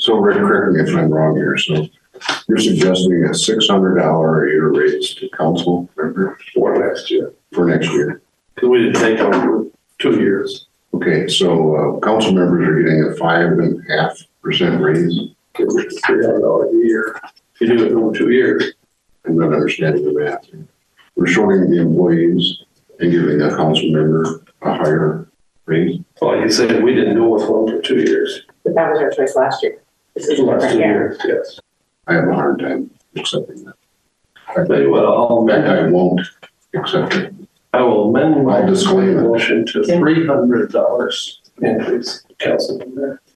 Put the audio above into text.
So Rick, correct me if I'm wrong here, so you're suggesting a $600 a year raise to council members for next year. for next year? Because we didn't take over 2 years. Okay, so council members are getting a 5.5% raise. It's $300 a year. If you do it over 2 years. I'm not understanding the math. We're shorting the employees and giving a council member a higher raise. Like you said, we didn't go with one for 2 years. But that was our choice last year. This is Last different 2 year. years, yes. I have a hard time accepting that. I tell you what, In fact, I won't accept it. I will amend my I'll disclaim it. motion to $300 increase council member.